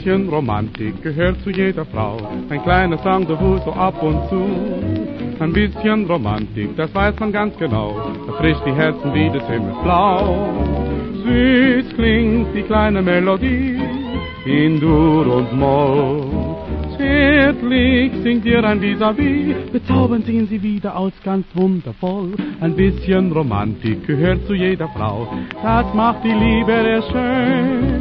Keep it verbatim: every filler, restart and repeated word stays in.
bisschen Romantik gehört zu jeder Frau. Ein kleines Rendezvous so ab und zu. Ein bisschen Romantik, das weiß man ganz genau. Erfrischt die Herzen wie des Himmels Blau. Süß klingt die kleine Melodie in Dur und Moll. Zärtlich singt ihr ein Vis-à-vis, bezaubernd sehen sie wieder aus, ganz wundervoll. Ein bisschen Romantik gehört zu jeder Frau, das macht die Liebe sehr schön.